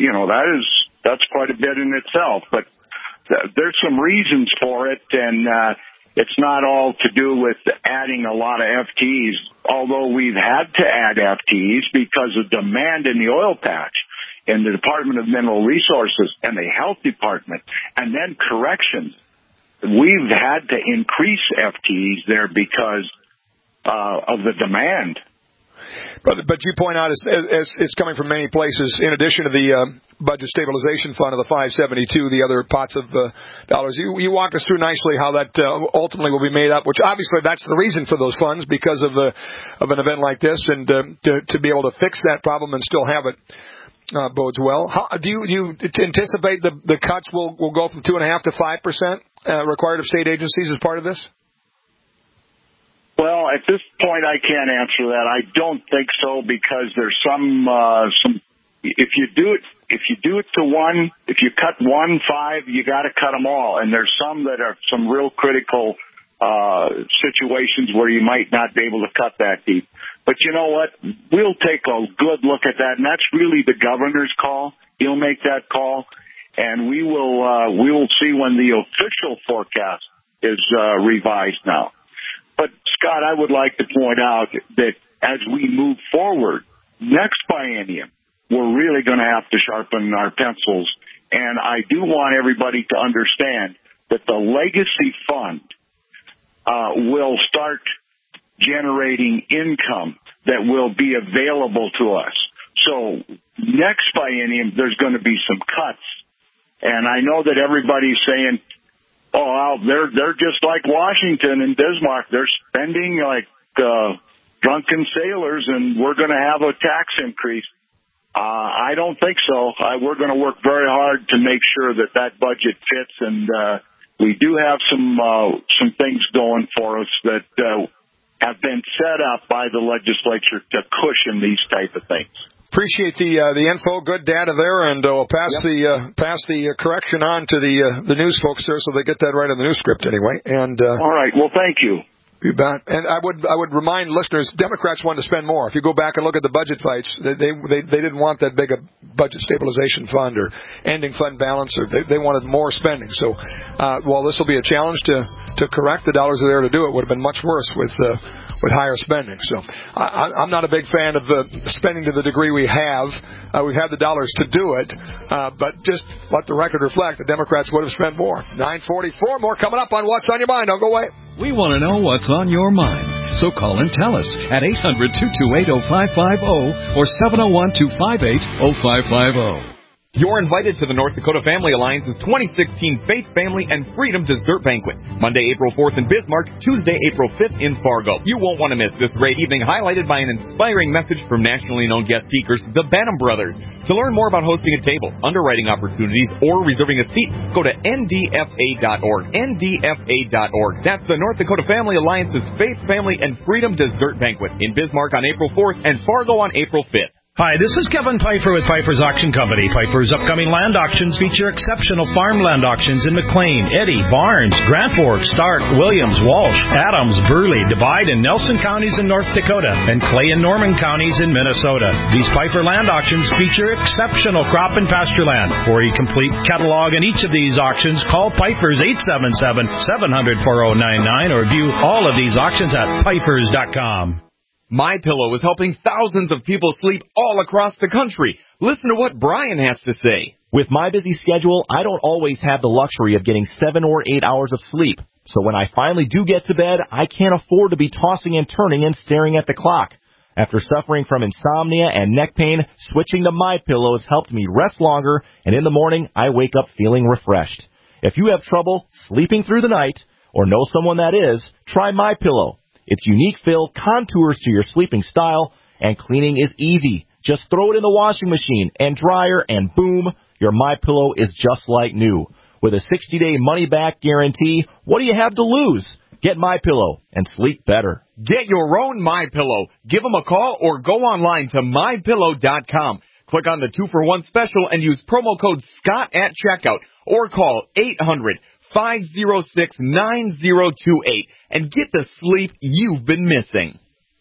that's quite a bit in itself. But there's some reasons for it, and it's not all to do with adding a lot of FTEs. Although we've had to add FTEs because of demand in the oil patch, in the Department of Mineral Resources and the Health Department, and then corrections. We've had to increase FTEs there because of the demand. But you point out it's coming from many places. In addition to the Budget Stabilization Fund of the 572, the other pots of dollars. You walked us through nicely how that ultimately will be made up. Which obviously that's the reason for those funds, because of an event like this, and to be able to fix that problem and still have it. Bodes well. Do you anticipate the cuts will go from 2.5% to 5% required of state agencies as part of this? Well, at this point, I can't answer that. I don't think so, because there's some. If you do it to one, if you cut 1.5, you got to cut them all. And there's some that are some real critical situations where you might not be able to cut that deep. But you know what? We'll take a good look at that, and that's really the governor's call. He'll make that call, and we will see when the official forecast is revised now. But Scott, I would like to point out that as we move forward, next biennium, we're really going to have to sharpen our pencils. And I do want everybody to understand that the Legacy Fund will start generating income that will be available to us. So next biennium, there's going to be some cuts. And I know that everybody's saying, they're just like Washington and Bismarck. They're spending like drunken sailors, and we're going to have a tax increase. I don't think so. We're going to work very hard to make sure that budget fits, and we do have some things going for us that have been set up by the legislature to cushion these type of things. Appreciate the info. Good data there, and we'll pass the correction on to the news folks there, so they get that right on the news script anyway. And all right. Well, thank you. You bet. And I would remind listeners, Democrats wanted to spend more. If you go back and look at the budget fights, they didn't want that big a budget stabilization fund or ending fund balance, or they wanted more spending. So while this will be a challenge to correct, the dollars are there to do it. Would have been much worse with higher spending. So I'm not a big fan of spending to the degree we have. We've had the dollars to do it, but just let the record reflect, the Democrats would have spent more. 9:44, more coming up on What's on Your Mind. Don't go away. We want to know what's on your mind. So call and tell us at 800-228-0550 or 701-258-0550. You're invited to the North Dakota Family Alliance's 2016 Faith, Family, and Freedom Dessert Banquet. Monday, April 4th in Bismarck, Tuesday, April 5th in Fargo. You won't want to miss this great evening, highlighted by an inspiring message from nationally known guest speakers, the Bantam Brothers. To learn more about hosting a table, underwriting opportunities, or reserving a seat, go to ndfa.org. ndfa.org. That's the North Dakota Family Alliance's Faith, Family, and Freedom Dessert Banquet in Bismarck on April 4th and Fargo on April 5th. Hi, this is Kevin Pfeiffer with Pfeiffer's Auction Company. Pfeiffer's upcoming land auctions feature exceptional farmland auctions in McLean, Eddy, Barnes, Grand Forks, Stark, Williams, Walsh, Adams, Burley, Divide, and Nelson counties in North Dakota, and Clay and Norman counties in Minnesota. These Pfeiffer land auctions feature exceptional crop and pasture land. For a complete catalog in each of these auctions, call Pfeiffer's 877-700-4099 or view all of these auctions at Pfeiffer's.com. MyPillow is helping thousands of people sleep all across the country. Listen to what Brian has to say. With my busy schedule, I don't always have the luxury of getting 7 or 8 hours of sleep. So when I finally do get to bed, I can't afford to be tossing and turning and staring at the clock. After suffering from insomnia and neck pain, switching to MyPillow has helped me rest longer, and in the morning, I wake up feeling refreshed. If you have trouble sleeping through the night, or know someone that is, try MyPillow. Its unique fill contours to your sleeping style, and cleaning is easy. Just throw it in the washing machine and dryer, and boom, your MyPillow is just like new. With a 60-day money-back guarantee, what do you have to lose? Get MyPillow and sleep better. Get your own MyPillow. Give them a call or go online to MyPillow.com. Click on the 2-for-1 special and use promo code SCOTT at checkout, or call 800-506-9028 and get the sleep you've been missing.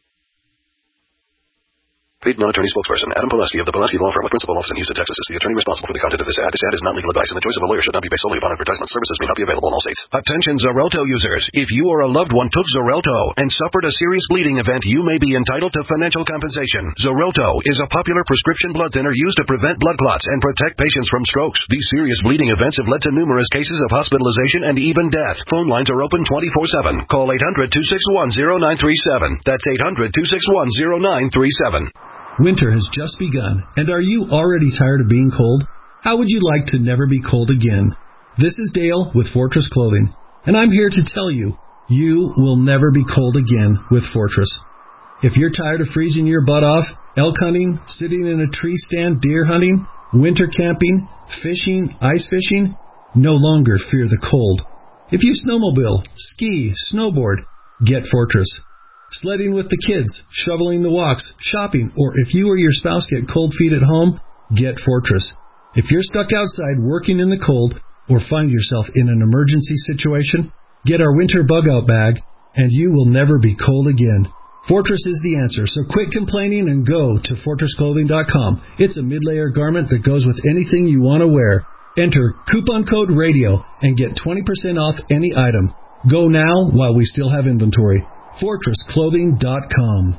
Paid non-attorney spokesperson Adam Pileski of the Pileski Law Firm with principal office in Houston, Texas is the attorney responsible for the content of this ad. This ad is not legal advice, and the choice of a lawyer should not be based solely upon advertisement. Services may not be available in all states. Attention Xarelto users. If you or a loved one took Xarelto and suffered a serious bleeding event, you may be entitled to financial compensation. Xarelto is a popular prescription blood thinner used to prevent blood clots and protect patients from strokes. These serious bleeding events have led to numerous cases of hospitalization and even death. Phone lines are open 24/7. Call 800-261-0937. That's 800-261-0937. Winter has just begun, and are you already tired of being cold? How would you like to never be cold again? This is Dale with Fortress Clothing, and I'm here to tell you, you will never be cold again with Fortress. If you're tired of freezing your butt off, elk hunting, sitting in a tree stand, deer hunting, winter camping, fishing, ice fishing, no longer fear the cold. If you snowmobile, ski, snowboard, get Fortress. Sledding with the kids, shoveling the walks, shopping, or if you or your spouse get cold feet at home, get Fortress. If you're stuck outside working in the cold or find yourself in an emergency situation, get our winter bug-out bag, and you will never be cold again. Fortress is the answer, so quit complaining and go to FortressClothing.com. It's a mid-layer garment that goes with anything you want to wear. Enter coupon code RADIO and get 20% off any item. Go now while we still have inventory. FortressClothing.com.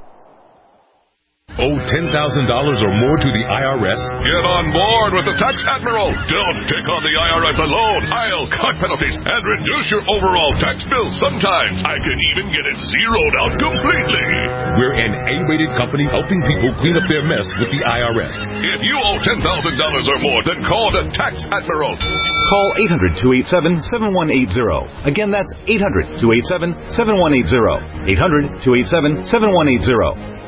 Owe $10,000 or more to the IRS? Get on board with the Tax Admiral. Don't take on the IRS alone. I'll cut penalties and reduce your overall tax bill. Sometimes I can even get it zeroed out completely. We're an A-rated company helping people clean up their mess with the IRS. If you owe $10,000 or more, then call the Tax Admiral. Call 800-287-7180. Again, that's 800-287-7180. 800-287-7180.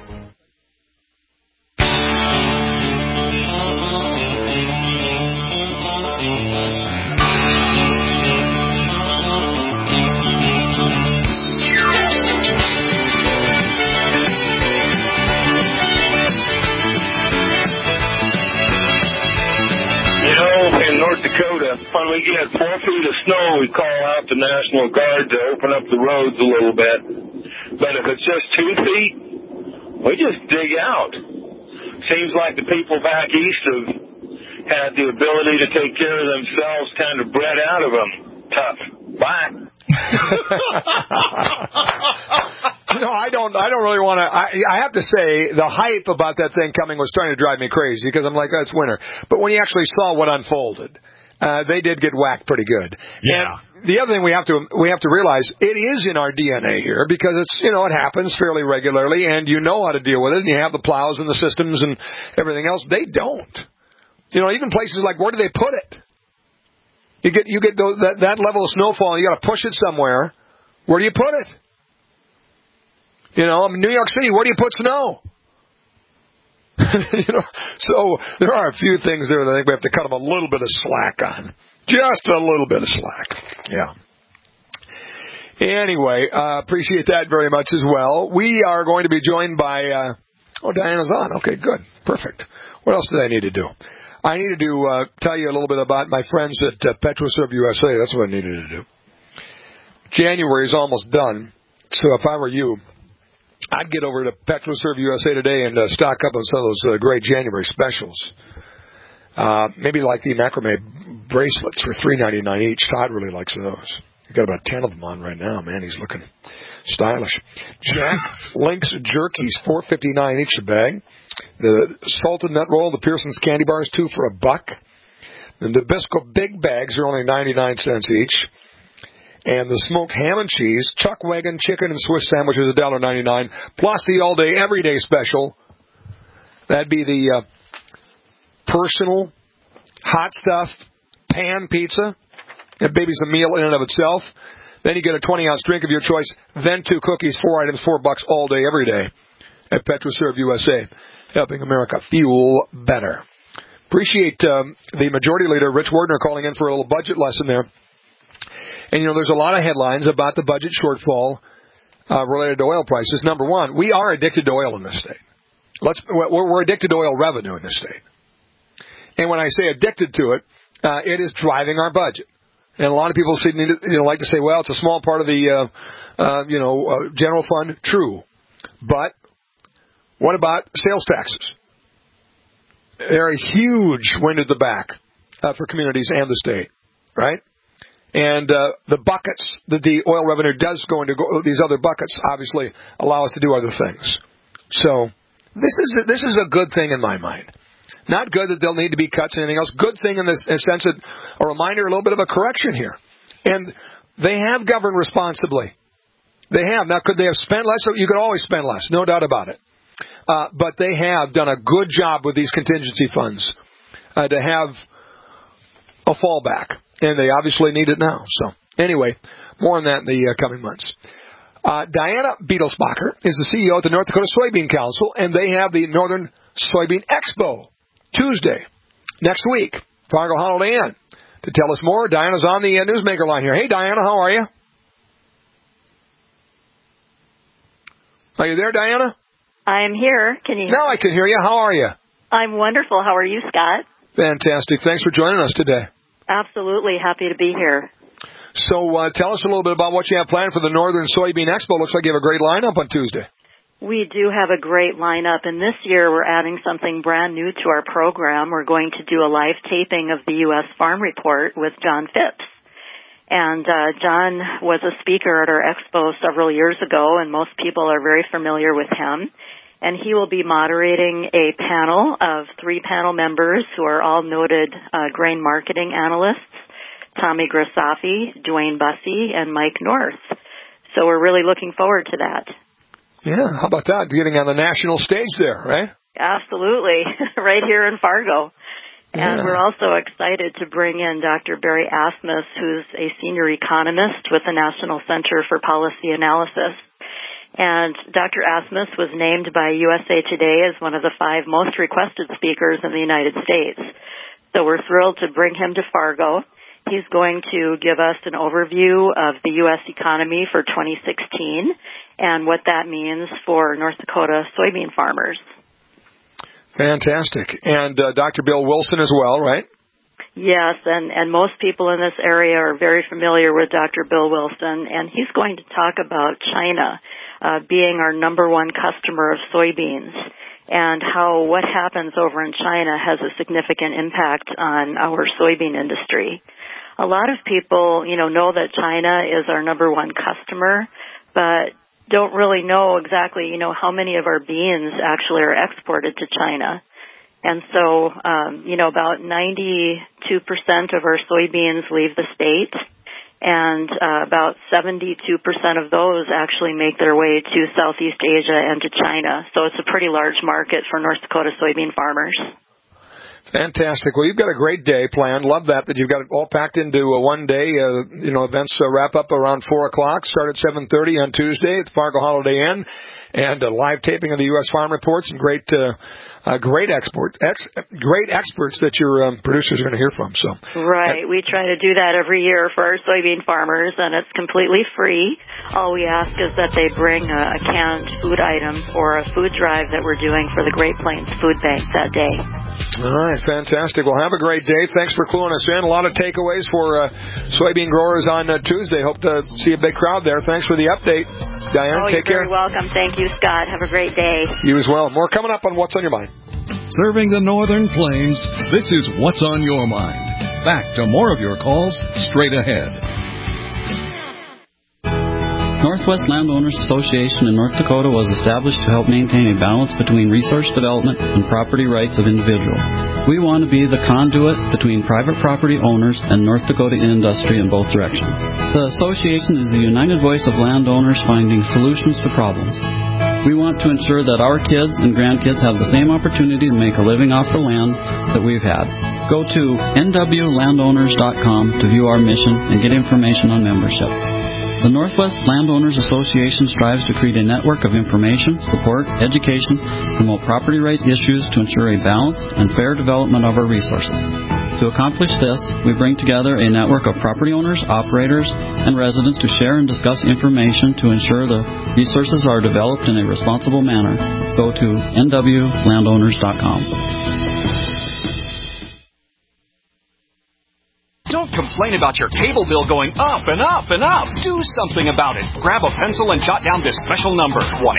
When we get 4 feet of snow, we call out the National Guard to open up the roads a little bit. But if it's just 2 feet, we just dig out. Seems like the people back east have had the ability to take care of themselves kind of bred out of them. Tough. Bye. I don't really want to. I have to say, the hype about that thing coming was starting to drive me crazy because I'm like, oh, it's winter. But when you actually saw what unfolded, they did get whacked pretty good. Yeah. And the other thing we have to realize, it is in our DNA here because it's, it happens fairly regularly and you know how to deal with it and you have the plows and the systems and everything else. They don't. Even places like, where do they put it? You get that level of snowfall, you got to push it somewhere. Where do you put it? New York City, where do you put snow? So there are a few things there that I think we have to cut them a little bit of slack on. Just a little bit of slack. Yeah. Anyway, appreciate that very much as well. We are going to be joined by Oh, Diana's on. Okay, good. Perfect. What else did I need to do? I needed to tell you a little bit about my friends at PetroServe USA. That's what I needed to do. January is almost done, so if I were you, I'd get over to PetroServe USA today and stock up on some of those great January specials. Maybe like the macrame bracelets for $3.99 each. Todd really likes those. We've got about 10 of them on right now. Man, he's looking stylish. Jack Link's jerkies, $4.59 each a bag. The salted nut roll, the Pearson's candy bars, 2 for $1. The Nabisco big bags are only 99 cents each. And the smoked ham and cheese, Chuck Wagon chicken and Swiss sandwiches, $1.99. Plus the all-day, everyday special. That'd be the personal hot stuff pan pizza. That baby's a meal in and of itself. Then you get a 20-ounce drink of your choice. Then 2 cookies, 4 items, $4 all day, every day at PetroServe USA, helping America fuel better. Appreciate the Majority Leader, Rich Wardner, calling in for a little budget lesson there. And, there's a lot of headlines about the budget shortfall related to oil prices. Number one, we are addicted to oil in this state. We're addicted to oil revenue in this state. And when I say addicted to it, it is driving our budget. And a lot of people like to say, well, it's a small part of the general fund. True. But what about sales taxes? They're a huge wind at the back for communities and the state, right? And the buckets that the oil revenue does go into these other buckets obviously allow us to do other things. So this is a good thing in my mind. Not good that there'll need to be cuts or anything else. Good thing in the sense that a reminder, a little bit of a correction here. And they have governed responsibly. They have. Now, could they have spent less? You could always spend less, no doubt about it. But they have done a good job with these contingency funds to have a fallback. And they obviously need it now. So, anyway, more on that in the coming months. Diana Beetlesbacher is the CEO at the North Dakota Soybean Council, and they have the Northern Soybean Expo Tuesday, next week. Fargo Holiday Inn. To tell us more, Diana's on the Newsmaker line here. Hey, Diana, how are you? Are you there, Diana? I'm here. Can you hear me? Now I can hear you. How are you? I'm wonderful. How are you, Scott? Fantastic. Thanks for joining us today. Absolutely. Happy to be here. So tell us a little bit about what you have planned for the Northern Soybean Expo. Looks like you have a great lineup on Tuesday. We do have a great lineup, and this year we're adding something brand new to our program. We're going to do a live taping of the U.S. Farm Report with John Phipps. And John was a speaker at our expo several years ago, and most people are very familiar with him. And he will be moderating a panel of 3 panel members who are all noted grain marketing analysts, Tommy Grisafi, Dwayne Bussey, and Mike North. So we're really looking forward to that. Yeah, how about that? Getting on the national stage there, right? Absolutely, right here in Fargo. And Yeah. we're also excited to bring in Dr. Barry Asmus, who's a senior economist with the National Center for Policy Analysis. And Dr. Asmus was named by USA Today as one of the 5 most requested speakers in the United States. So we're thrilled to bring him to Fargo. He's going to give us an overview of the U.S. economy for 2016 and what that means for North Dakota soybean farmers. Fantastic. And Dr. Bill Wilson as well, right? Yes, and most people in this area are very familiar with Dr. Bill Wilson, and he's going to talk about China being our number 1 customer of soybeans and how what happens over in China has a significant impact on our soybean industry. A lot of people, know that China is our number 1 customer, but don't really know exactly, how many of our beans actually are exported to China. And so, about 92% of our soybeans leave the state, and about 72% of those actually make their way to Southeast Asia and to China. So it's a pretty large market for North Dakota soybean farmers. Fantastic. Well, you've got a great day planned. Love that you've got it all packed into one day. Events wrap up around 4 o'clock, start at 7:30 on Tuesday at the Fargo Holiday Inn, and a live taping of the U.S. Farm Report. Some great experts that your producers are going to hear from. So right, we try to do that every year for our soybean farmers, and it's completely free. All we ask is that they bring a canned food item for a food drive that we're doing for the Great Plains Food Bank that day. All right, fantastic. Well, have a great day. Thanks for cluing us in. A lot of takeaways for soybean growers on Tuesday. Hope to see a big crowd there. Thanks for the update, Diane. Take care. You're very welcome. Thank you, Scott. Have a great day. You as well. More coming up on What's on Your Mind. Serving the Northern Plains, this is What's on Your Mind. Back to more of your calls straight ahead. Northwest Landowners Association in North Dakota was established to help maintain a balance between resource development and property rights of individuals. We want to be the conduit between private property owners and North Dakota industry in both directions. The association is the united voice of landowners finding solutions to problems. We want to ensure that our kids and grandkids have the same opportunity to make a living off the land that we've had. Go to nwlandowners.com to view our mission and get information on membership. The Northwest Landowners Association strives to create a network of information, support, education, promote property rights issues to ensure a balanced and fair development of our resources. To accomplish this, we bring together a network of property owners, operators, and residents to share and discuss information to ensure the resources are developed in a responsible manner. Go to nwlandowners.com. Don't complain about your cable bill going up and up and up. Do something about it. Grab a pencil and jot down this special number,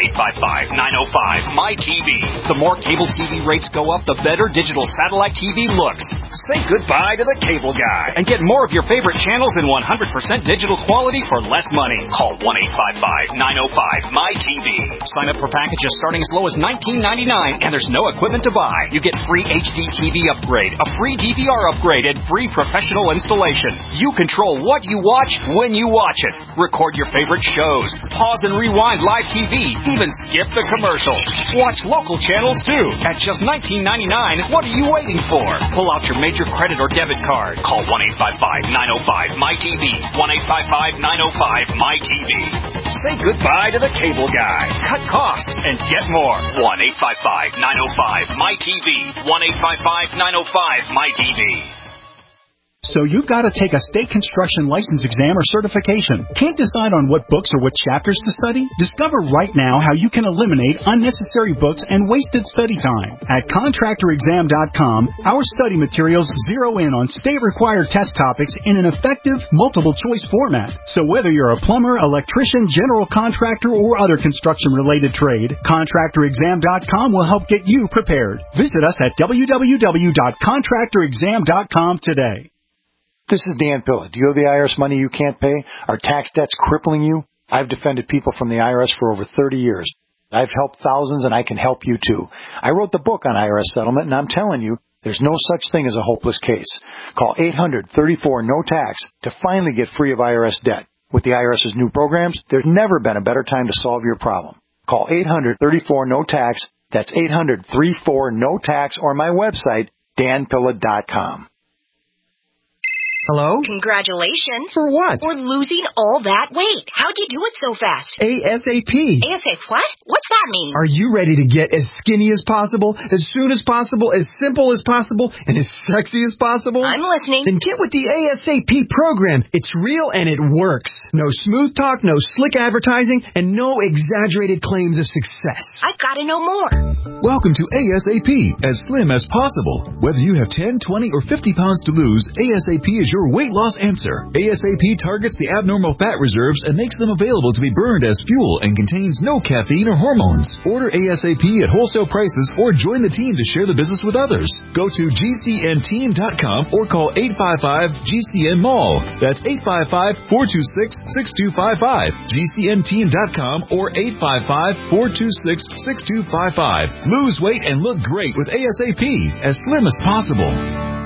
1-855-905-MY-TV. The more cable TV rates go up, the better digital satellite TV looks. Say goodbye to the cable guy and get more of your favorite channels in 100% digital quality for less money. Call 1-855-905-MY-TV. Sign up for packages starting as low as $19.99, and there's no equipment to buy. You get free HD TV upgrade, a free DVR upgrade, and free professional installation. You control what you watch when you watch it. Record your favorite shows. Pause and rewind live TV. Even skip the commercials. Watch local channels too. At just $19.99, what are you waiting for? Pull out your major credit or debit card. Call 1-855-905-MY-TV. 1-855-905-MY-TV. Say goodbye to the cable guy. Cut costs and get more. 1-855-905-MY-TV. 1-855-905-MY-TV. So you've got to take a state construction license exam or certification. Can't decide on what books or what chapters to study? Discover right now how you can eliminate unnecessary books and wasted study time. At contractorexam.com, our study materials zero in on state-required test topics in an effective, multiple-choice format. So whether you're a plumber, electrician, general contractor, or other construction-related trade, contractorexam.com will help get you prepared. Visit us at www.contractorexam.com today. This is Dan Pilla. Do you owe the IRS money you can't pay? Are tax debts crippling you? I've defended people from the IRS for over 30 years. I've helped thousands, and I can help you too. I wrote the book on IRS settlement, and I'm telling you, there's no such thing as a hopeless case. Call 800-34-NO-TAX to finally get free of IRS debt. With the IRS's new programs, there's never been a better time to solve your problem. Call 800-34-NO-TAX. That's 800-34-NO-TAX, or my website, danpilla.com. Hello? Congratulations. For what? For losing all that weight. How'd you do it so fast? ASAP. ASAP what? What's that mean? Are you ready to get as skinny as possible, as soon as possible, as simple as possible, and as sexy as possible? I'm listening. Then get with the ASAP program. It's real and it works. No smooth talk, no slick advertising, and no exaggerated claims of success. I've got to know more. Welcome to ASAP, as slim as possible. Whether you have 10, 20, or 50 pounds to lose, ASAP is your weight loss answer. ASAP targets the abnormal fat reserves and makes them available to be burned as fuel and contains no caffeine or hormones. Order ASAP at wholesale prices or join the team to share the business with others. Go to GCNteam.com or call 855-GCN-MALL. That's 855-426-6255. GCNteam.com or 855-426-6255. Lose weight and look great with ASAP, as slim as possible.